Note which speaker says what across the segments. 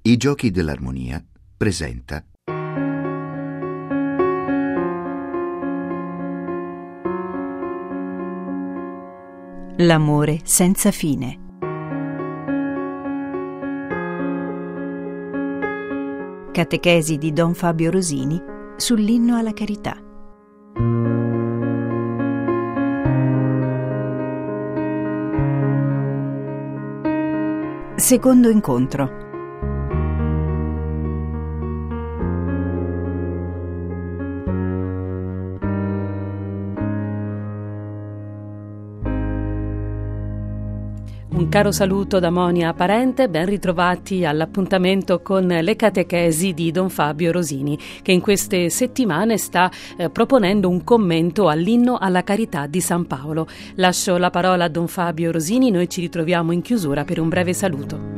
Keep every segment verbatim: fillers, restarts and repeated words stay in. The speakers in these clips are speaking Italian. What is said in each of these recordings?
Speaker 1: I Giochi dell'Armonia presenta
Speaker 2: L'amore senza fine. Catechesi di Don Fabio Rosini sull'inno alla carità. Secondo incontro.
Speaker 3: Un caro saluto da Monia Parente, ben ritrovati all'appuntamento con le catechesi di Don Fabio Rosini, che in queste settimane sta eh, proponendo un commento all'inno alla carità di San Paolo. Lascio la parola a Don Fabio Rosini, noi ci ritroviamo in chiusura per un breve saluto.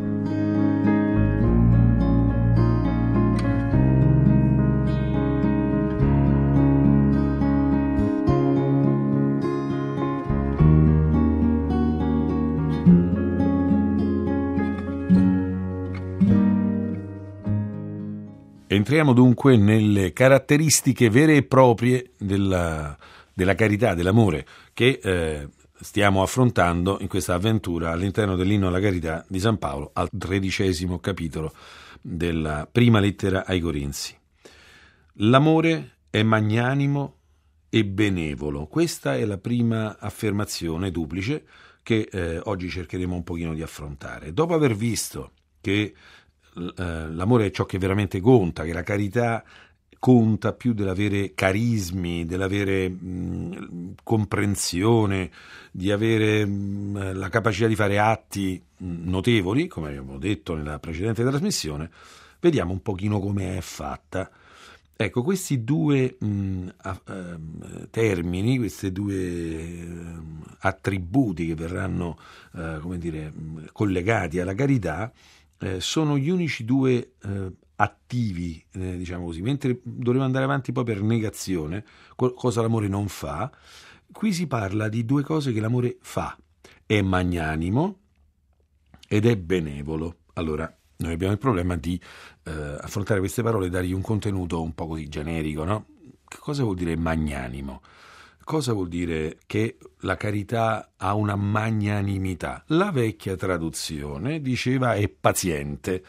Speaker 4: Entriamo dunque nelle caratteristiche vere e proprie della, della carità, dell'amore, che eh, stiamo affrontando in questa avventura all'interno dell'inno alla carità di San Paolo, al tredicesimo capitolo della prima lettera ai Corinzi. L'amore è magnanimo e benevolo. Questa è la prima affermazione duplice che eh, oggi cercheremo un pochino di affrontare. Dopo aver visto che l'amore è ciò che veramente conta, che la carità conta più dell'avere carismi, dell'avere mh, comprensione, di avere mh, la capacità di fare atti mh, notevoli, come abbiamo detto nella precedente trasmissione. Vediamo un pochino come è fatta. Ecco, questi due mh, a, uh, termini, questi due uh, attributi che verranno uh, come dire, mh, collegati alla carità Eh, sono gli unici due eh, attivi, eh, diciamo così, mentre dovremo andare avanti poi per negazione, co- cosa l'amore non fa. Qui si parla di due cose che l'amore fa: è magnanimo ed è benevolo. Allora, noi abbiamo il problema di eh, affrontare queste parole e dargli un contenuto un po' così generico, no? Che cosa vuol dire magnanimo? Cosa vuol dire che la carità ha una magnanimità? La vecchia traduzione diceva è paziente,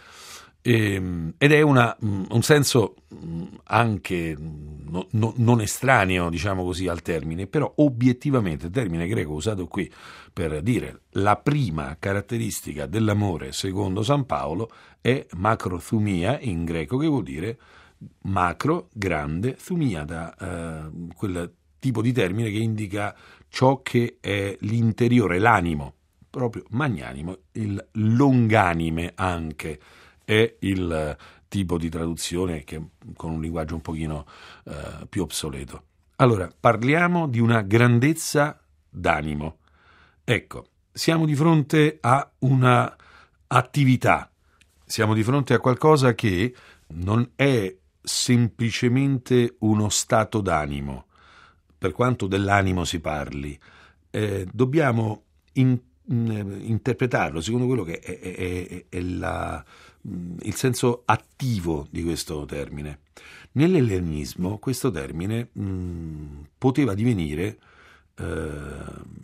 Speaker 4: ehm, ed è una, un senso anche no, no, non estraneo, diciamo così, al termine, però obiettivamente il termine greco usato qui per dire la prima caratteristica dell'amore secondo San Paolo è macrothumia in greco, che vuol dire macro, grande, thumia, da eh, quel tipo di termine che indica ciò che è l'interiore, l'animo, proprio magnanimo. Il longanime anche è il tipo di traduzione che con un linguaggio un pochino eh, più obsoleto. Allora, parliamo di una grandezza d'animo. Ecco, siamo di fronte a una attività, siamo di fronte a qualcosa che non è semplicemente uno stato d'animo. Per quanto dell'animo si parli, eh, dobbiamo in, in, interpretarlo secondo quello che è, è, è, è la, il senso attivo di questo termine. Nell'ellenismo questo termine mh, poteva divenire eh,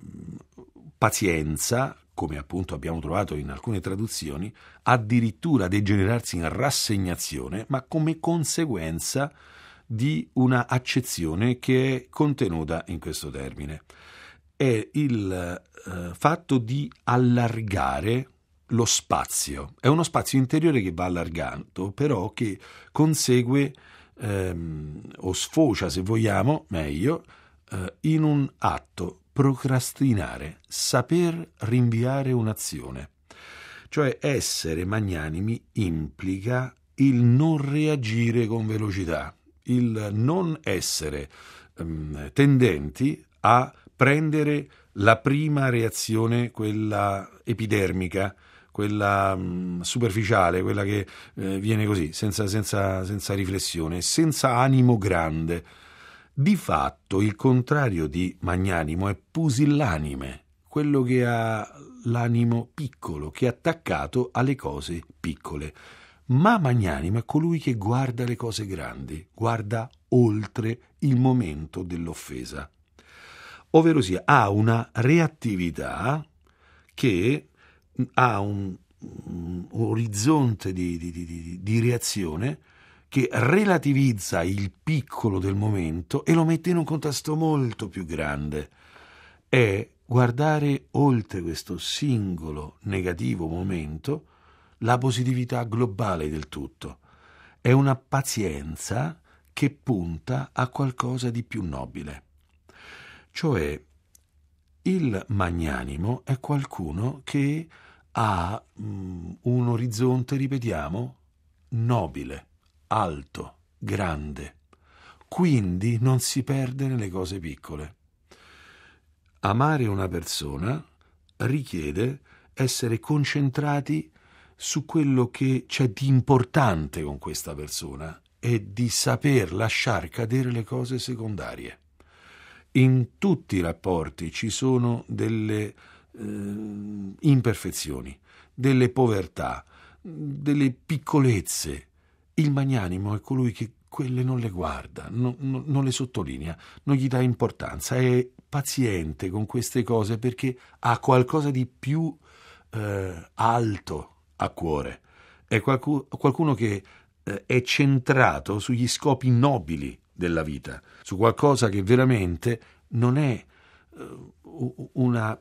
Speaker 4: pazienza, come appunto abbiamo trovato in alcune traduzioni, addirittura degenerarsi in rassegnazione, ma come conseguenza di una accezione che è contenuta in questo termine. È il eh, fatto di allargare lo spazio. È uno spazio interiore che va allargato, però che consegue ehm, o sfocia, se vogliamo, meglio, eh, in un atto: procrastinare, saper rinviare un'azione. Cioè essere magnanimi implica il non reagire con velocità, il non essere um, tendenti a prendere la prima reazione, quella epidermica, quella um, superficiale, quella che eh, viene così, senza, senza, senza riflessione, senza animo grande. Di fatto il contrario di magnanimo è pusillanime, quello che ha l'animo piccolo, che è attaccato alle cose piccole. Ma magnanimo è colui che guarda le cose grandi, guarda oltre il momento dell'offesa, ovvero sia ha una reattività che ha un, un orizzonte di, di, di, di reazione che relativizza il piccolo del momento e lo mette in un contesto molto più grande. È guardare oltre questo singolo negativo momento la positività globale del tutto. È una pazienza che punta a qualcosa di più nobile. Cioè, il magnanimo è qualcuno che ha mm, un orizzonte, ripetiamo, nobile, alto, grande. Quindi non si perde nelle cose piccole. Amare una persona richiede essere concentrati su quello che c'è di importante con questa persona e di saper lasciar cadere le cose secondarie. In tutti i rapporti ci sono delle eh, imperfezioni, delle povertà, delle piccolezze. Il magnanimo è colui che quelle non le guarda, non, non, non le sottolinea, non gli dà importanza, è paziente con queste cose perché ha qualcosa di più eh, alto a cuore. È qualcuno, qualcuno che eh, è centrato sugli scopi nobili della vita, su qualcosa che veramente non è eh, una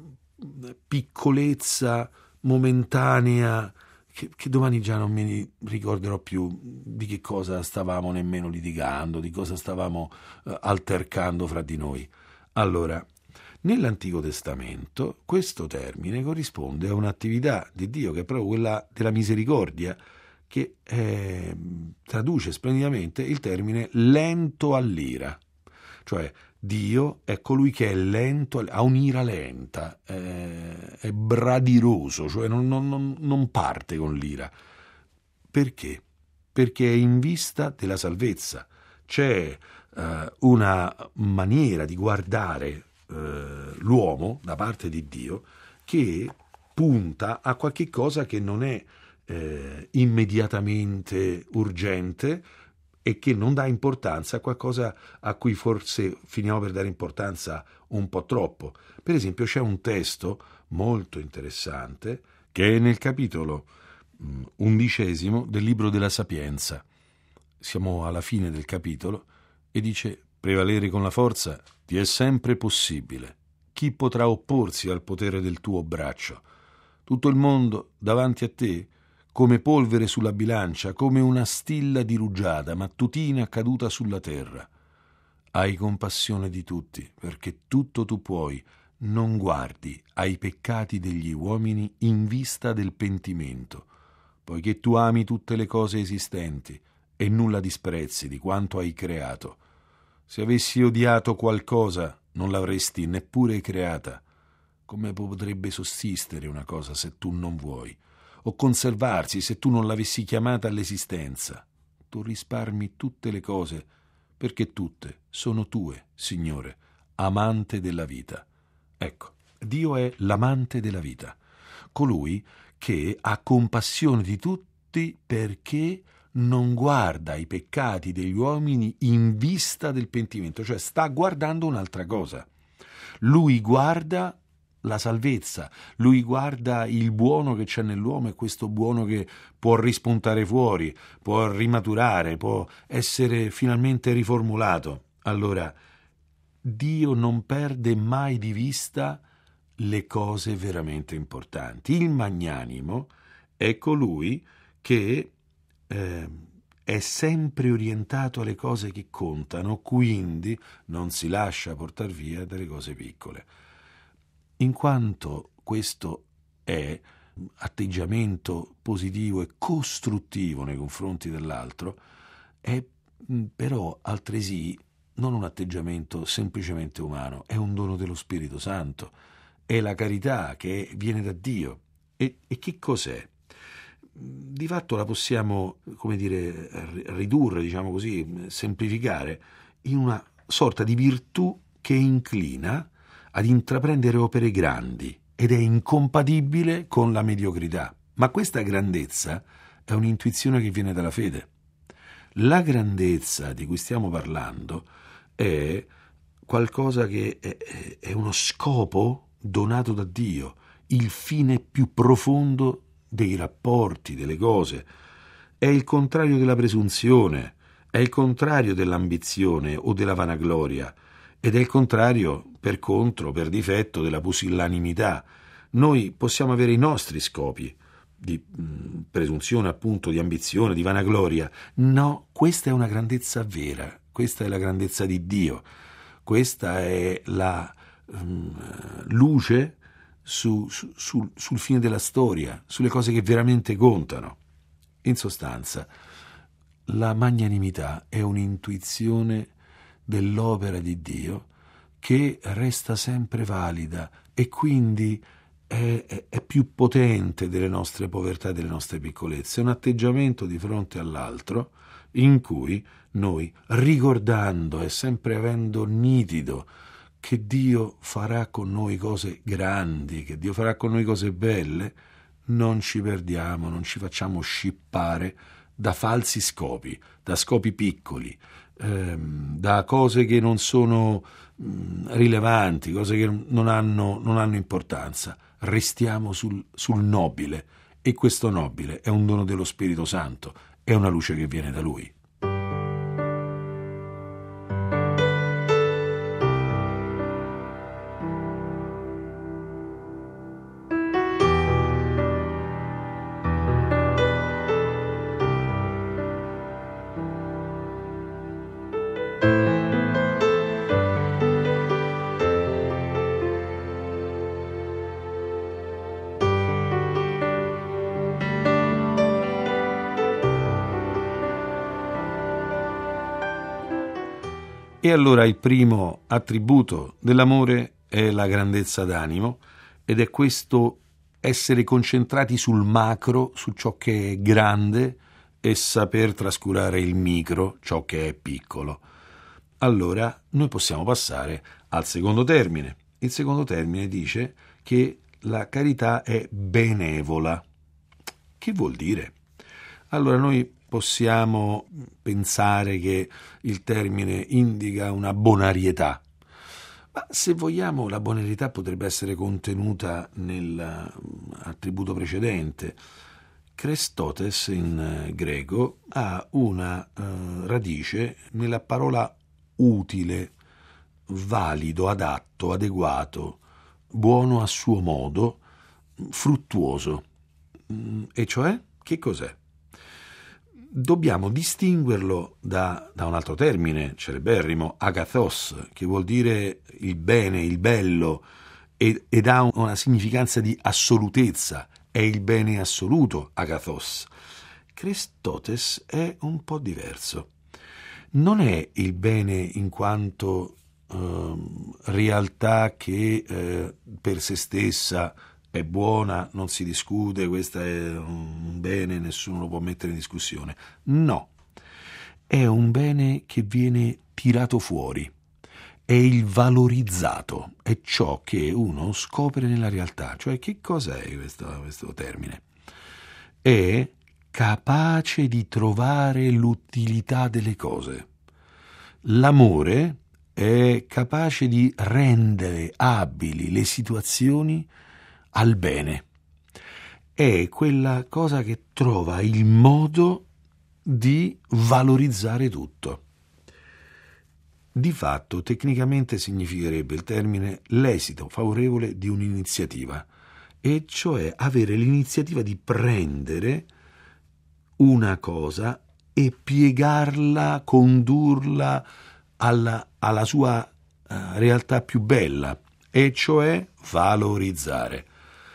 Speaker 4: piccolezza momentanea che, che domani già non mi ricorderò più di che cosa stavamo nemmeno litigando, di cosa stavamo eh, altercando fra di noi. Allora, nell'Antico Testamento questo termine corrisponde a un'attività di Dio che è proprio quella della misericordia, che eh, traduce splendidamente il termine lento all'ira. Cioè Dio è colui che è lento, ha un'ira lenta, è, è bradiroso, cioè non, non, non parte con l'ira. Perché? Perché è in vista della salvezza. C'è eh, una maniera di guardare eh, l'uomo da parte di Dio che punta a qualche cosa che non è eh, immediatamente urgente e che non dà importanza a qualcosa a cui forse finiamo per dare importanza un po' troppo. Per esempio c'è un testo molto interessante che è nel capitolo mh, undicesimo del libro della Sapienza. Siamo alla fine del capitolo e dice: prevalere con la forza ti è sempre possibile. Chi potrà opporsi al potere del tuo braccio? Tutto il mondo davanti a te come polvere sulla bilancia, come una stilla di rugiada mattutina caduta sulla terra. Hai compassione di tutti, perché tutto tu puoi. Non guardi ai peccati degli uomini in vista del pentimento, poiché tu ami tutte le cose esistenti e nulla disprezzi di quanto hai creato. Se avessi odiato qualcosa, non l'avresti neppure creata. Come potrebbe sussistere una cosa se tu non vuoi? O conservarsi se tu non l'avessi chiamata all'esistenza? Tu risparmi tutte le cose, perché tutte sono tue, Signore, amante della vita. Ecco, Dio è l'amante della vita, colui che ha compassione di tutti perché non guarda i peccati degli uomini in vista del pentimento, cioè sta guardando un'altra cosa. Lui guarda la salvezza, lui guarda il buono che c'è nell'uomo e questo buono che può rispuntare fuori, può rimaturare, può essere finalmente riformulato. Allora, Dio non perde mai di vista le cose veramente importanti. Il magnanimo è colui che eh, è sempre orientato alle cose che contano, quindi non si lascia portar via dalle cose piccole. In quanto questo è atteggiamento positivo e costruttivo nei confronti dell'altro, è però altresì non un atteggiamento semplicemente umano, è un dono dello Spirito Santo, è la carità che viene da Dio. E, e che cos'è? Di fatto la possiamo, come dire, ridurre, diciamo così, semplificare in una sorta di virtù che inclina ad intraprendere opere grandi ed è incompatibile con la mediocrità. Ma questa grandezza è un'intuizione che viene dalla fede. La grandezza di cui stiamo parlando è qualcosa che è, è uno scopo donato da Dio, il fine più profondo dei rapporti, delle cose. È il contrario della presunzione, è il contrario dell'ambizione o della vanagloria, ed è il contrario, per contro, per difetto, della pusillanimità. Noi possiamo avere i nostri scopi di mh, presunzione, appunto, di ambizione, di vanagloria. No, questa è una grandezza vera, questa è la grandezza di Dio, questa è la um, luce su, su, sul, sul fine della storia, sulle cose che veramente contano. In sostanza, la magnanimità è un'intuizione dell'opera di Dio che resta sempre valida e quindi è, è, è più potente delle nostre povertà e delle nostre piccolezze. È un atteggiamento di fronte all'altro in cui noi, ricordando e sempre avendo nitido che Dio farà con noi cose grandi, che Dio farà con noi cose belle, non ci perdiamo, non ci facciamo scippare da falsi scopi, da scopi piccoli, ehm, da cose che non sono mh, rilevanti, cose che non hanno, non hanno importanza. Restiamo sul, sul nobile, e questo nobile è un dono dello Spirito Santo, è una luce che viene da Lui. E allora il primo attributo dell'amore è la grandezza d'animo, ed è questo essere concentrati sul macro, su ciò che è grande, e saper trascurare il micro, ciò che è piccolo. Allora noi possiamo passare al secondo termine. Il secondo termine dice che la carità è benevola. Che vuol dire? Allora noi possiamo pensare che il termine indica una bonarietà, ma se vogliamo la bonarietà potrebbe essere contenuta nell'attributo precedente. Krestotes in greco ha una uh, radice nella parola utile, valido, adatto, adeguato, buono a suo modo, fruttuoso. E cioè, che cos'è? Dobbiamo distinguerlo da, da un altro termine celeberrimo, agathos, che vuol dire il bene, il bello, ed, ed ha una significanza di assolutezza, è il bene assoluto, agathos. Krestotes è un po' diverso. Non è il bene in quanto eh, realtà che eh, per se stessa è buona, non si discute, questo è un bene, nessuno lo può mettere in discussione. No, è un bene che viene tirato fuori, è il valorizzato, è ciò che uno scopre nella realtà. Cioè, che cosa è questo, questo termine? È capace di trovare l'utilità delle cose. L'amore è capace di rendere abili le situazioni al bene. È quella cosa che trova il modo di valorizzare tutto. Di fatto, tecnicamente significherebbe il termine l'esito favorevole di un'iniziativa, e cioè avere l'iniziativa di prendere una cosa e piegarla, condurla alla, alla sua uh, realtà più bella, e cioè valorizzare.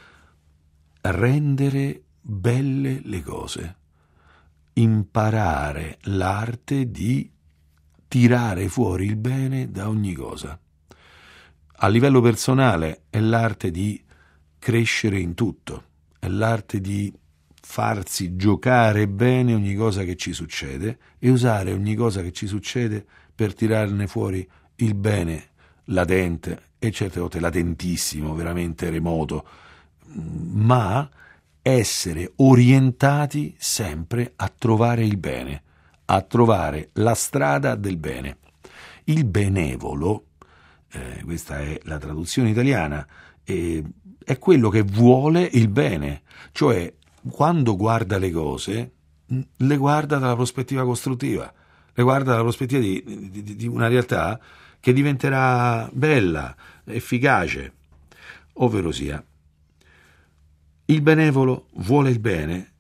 Speaker 4: Rendere belle le cose, imparare l'arte di tirare fuori il bene da ogni cosa. A livello personale è l'arte di crescere in tutto, è l'arte di farsi giocare bene ogni cosa che ci succede e usare ogni cosa che ci succede per tirarne fuori il bene latente, e certe volte latentissimo, veramente remoto, ma essere orientati sempre a trovare il bene, a trovare la strada del bene. Il benevolo, eh, questa è la traduzione italiana, eh, è quello che vuole il bene, cioè quando guarda le cose le guarda dalla prospettiva costruttiva, le guarda dalla prospettiva di, di, di una realtà che diventerà bella, efficace, ovvero sia il benevolo vuole il bene,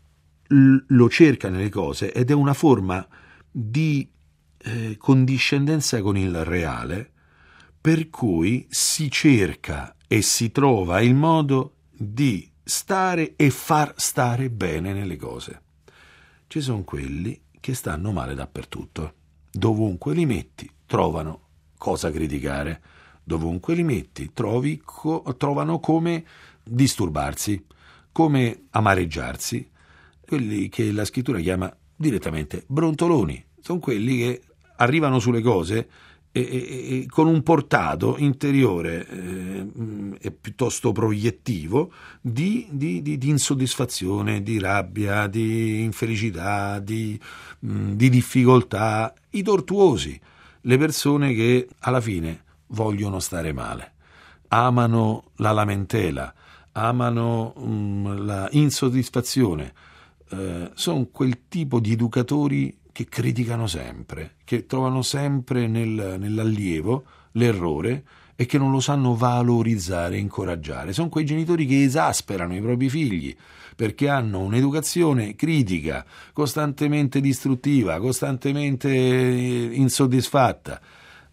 Speaker 4: lo cerca nelle cose ed è una forma di eh, condiscendenza con il reale, per cui si cerca e si trova il modo di stare e far stare bene nelle cose. Ci sono quelli che stanno male dappertutto. Dovunque li metti trovano cosa criticare, dovunque li metti trovi co- trovano come disturbarsi, come amareggiarsi, quelli che la scrittura chiama direttamente brontoloni. Sono quelli che arrivano sulle cose e, e, e con un portato interiore eh, e piuttosto proiettivo di, di, di, di insoddisfazione, di rabbia, di infelicità, di, mh, di difficoltà, i tortuosi, le persone che alla fine vogliono stare male, amano la lamentela, amano mh, la insoddisfazione, eh, sono quel tipo di educatori che criticano sempre, che trovano sempre nel, nell'allievo l'errore e che non lo sanno valorizzare e incoraggiare. Sono quei genitori che esasperano i propri figli perché hanno un'educazione critica, costantemente distruttiva, costantemente insoddisfatta.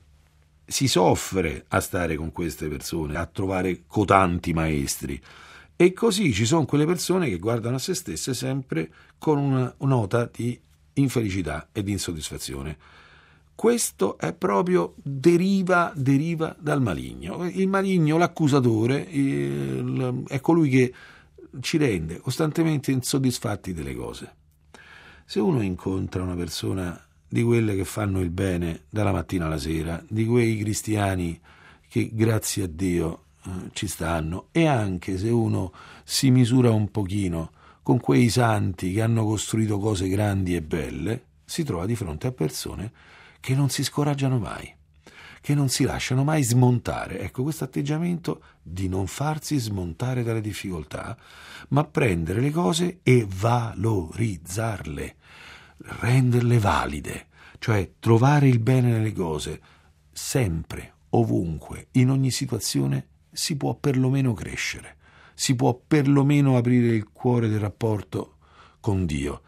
Speaker 4: Si soffre a stare con queste persone, a trovare cotanti maestri. E così ci sono quelle persone che guardano a se stesse sempre con una nota di infelicità e di insoddisfazione. Questo è proprio deriva, deriva dal maligno. Il maligno, l'accusatore, il, è colui che ci rende costantemente insoddisfatti delle cose. Se uno incontra una persona di quelle che fanno il bene dalla mattina alla sera, di quei cristiani che grazie a Dio eh, ci stanno, e anche se uno si misura un pochino con quei santi che hanno costruito cose grandi e belle, si trova di fronte a persone che non si scoraggiano mai, che non si lasciano mai smontare. Ecco, questo atteggiamento di non farsi smontare dalle difficoltà, ma prendere le cose e valorizzarle, renderle valide, cioè trovare il bene nelle cose. Sempre, ovunque, in ogni situazione si può perlomeno crescere, si può perlomeno aprire il cuore del rapporto con Dio.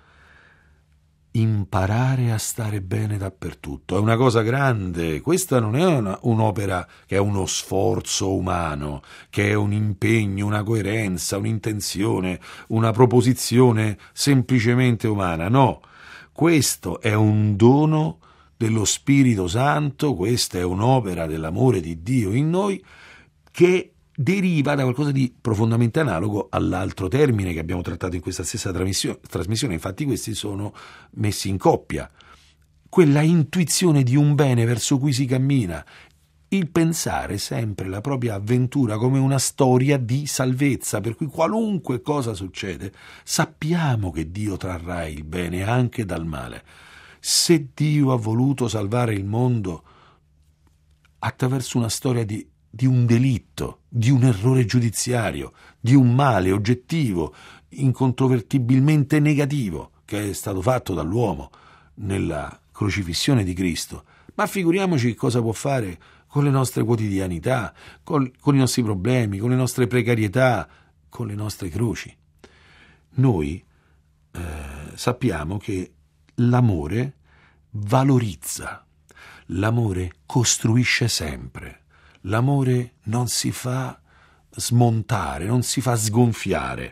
Speaker 4: Imparare a stare bene dappertutto è una cosa grande. Questa non è una, un'opera che è uno sforzo umano, che è un impegno, una coerenza, un'intenzione, una proposizione semplicemente umana. No, questo è un dono dello Spirito Santo, questa è un'opera dell'amore di Dio in noi che deriva da qualcosa di profondamente analogo all'altro termine che abbiamo trattato in questa stessa trasmissione. Infatti questi sono messi in coppia. Quella intuizione di un bene verso cui si cammina, il pensare sempre la propria avventura come una storia di salvezza, per cui qualunque cosa succede, sappiamo che Dio trarrà il bene anche dal male. Se Dio ha voluto salvare il mondo attraverso una storia di di un delitto, di un errore giudiziario, di un male oggettivo, incontrovertibilmente negativo, che è stato fatto dall'uomo nella crocifissione di Cristo, ma figuriamoci cosa può fare con le nostre quotidianità, con, con i nostri problemi, con le nostre precarietà, con le nostre croci. Noi eh, sappiamo che l'amore valorizza, l'amore costruisce sempre. L'amore non si fa smontare, non si fa sgonfiare.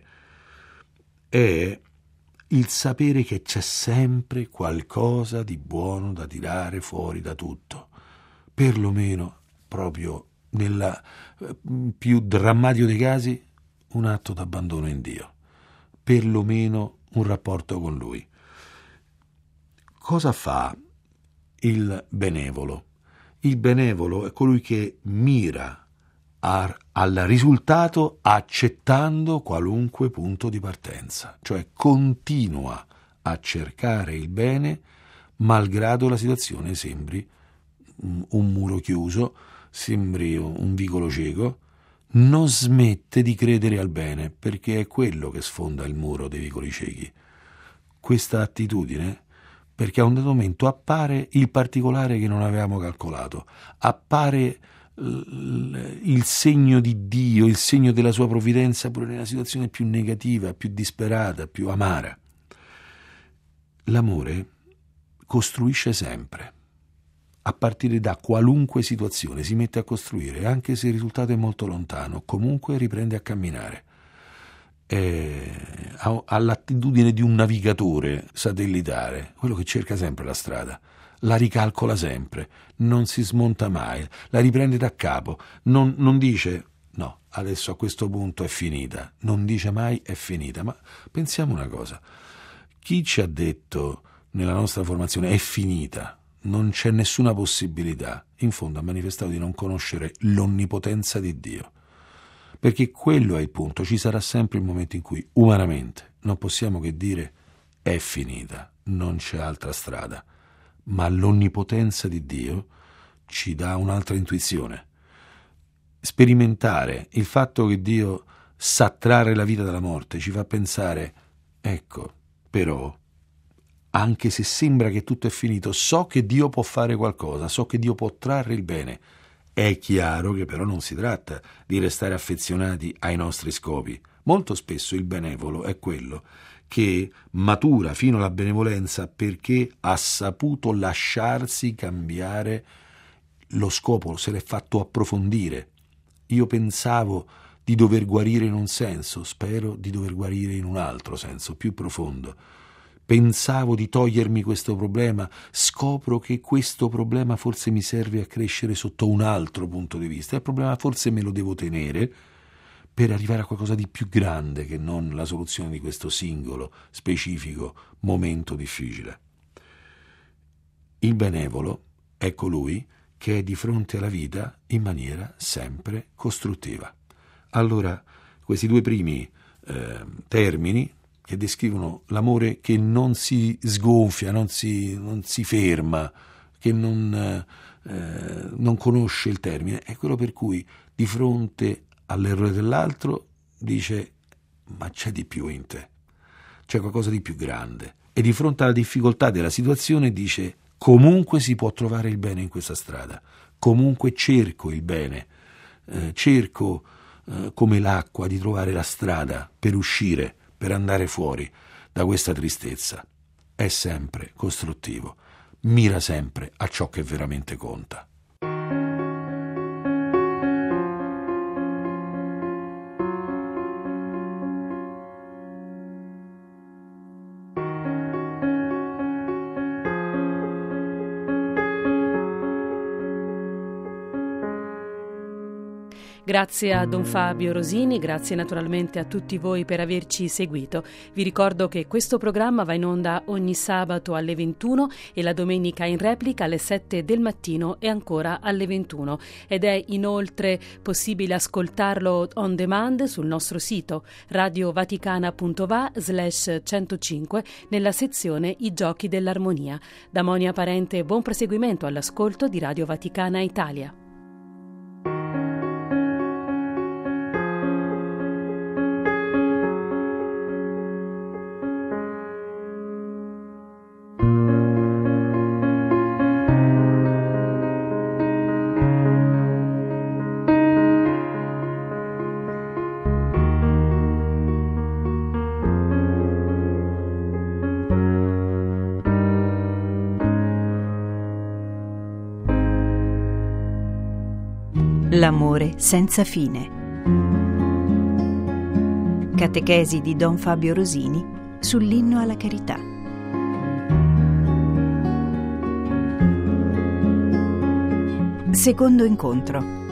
Speaker 4: È il sapere che c'è sempre qualcosa di buono da tirare fuori da tutto. Perlomeno, proprio nel più drammatico dei casi, un atto d'abbandono in Dio. Perlomeno un rapporto con Lui. Cosa fa il benevolo? Il benevolo è colui che mira a, al risultato accettando qualunque punto di partenza, cioè continua a cercare il bene malgrado la situazione sembri un muro chiuso, sembri un vicolo cieco. Non smette di credere al bene, perché è quello che sfonda il muro dei vicoli ciechi. Questa attitudine, perché a un dato momento appare il particolare che non avevamo calcolato, appare il segno di Dio, il segno della sua provvidenza pure nella situazione più negativa, più disperata, più amara. L'amore costruisce sempre. A partire da qualunque situazione si mette a costruire, anche se il risultato è molto lontano, comunque riprende a camminare. È, ha, ha l'attitudine di un navigatore satellitare, quello che cerca sempre la strada, la ricalcola sempre, non si smonta mai, la riprende da capo, non, non dice no, adesso a questo punto è finita, non dice mai è finita. Ma pensiamo una cosa, chi ci ha detto nella nostra formazione è finita, non c'è nessuna possibilità, in fondo ha manifestato di non conoscere l'onnipotenza di Dio, perché quello è il punto. Ci sarà sempre il momento in cui umanamente non possiamo che dire è finita, non c'è altra strada, ma l'onnipotenza di Dio ci dà un'altra intuizione. Sperimentare il fatto che Dio sa trarre la vita dalla morte ci fa pensare, ecco, però anche se sembra che tutto è finito, so che Dio può fare qualcosa, so che Dio può trarre il bene. È chiaro che però non si tratta di restare affezionati ai nostri scopi. Molto spesso il benevolo è quello che matura fino alla benevolenza perché ha saputo lasciarsi cambiare lo scopo, se l'è fatto approfondire. Io pensavo di dover guarire in un senso, spero di dover guarire in un altro senso, più profondo. Pensavo di togliermi questo problema, scopro che questo problema forse mi serve a crescere sotto un altro punto di vista. Il problema forse me lo devo tenere per arrivare a qualcosa di più grande che non la soluzione di questo singolo, specifico momento difficile. Il benevolo è colui che è di fronte alla vita in maniera sempre costruttiva. Allora, questi due primi eh, termini che descrivono l'amore che non si sgonfia, non si, non si ferma, che non, eh, non conosce il termine, è quello per cui di fronte all'errore dell'altro dice ma c'è di più in te, c'è qualcosa di più grande, e di fronte alla difficoltà della situazione dice comunque si può trovare il bene in questa strada, comunque cerco il bene, eh, cerco eh, come l'acqua di trovare la strada per uscire, per andare fuori da questa tristezza. È sempre costruttivo, mira sempre a ciò che veramente conta.
Speaker 3: Grazie a Don Fabio Rosini, grazie naturalmente a tutti voi per averci seguito. Vi ricordo che questo programma va in onda ogni sabato alle ventuno e la domenica in replica alle sette del mattino e ancora alle ventuno. Ed è inoltre possibile ascoltarlo on demand sul nostro sito radiovaticana punto va slash centocinque nella sezione I giochi dell'armonia. Da Monia Parente, buon proseguimento all'ascolto di Radio Vaticana Italia.
Speaker 2: L'amore senza fine. Catechesi di Don Fabio Rosini sull'inno alla carità. Secondo incontro.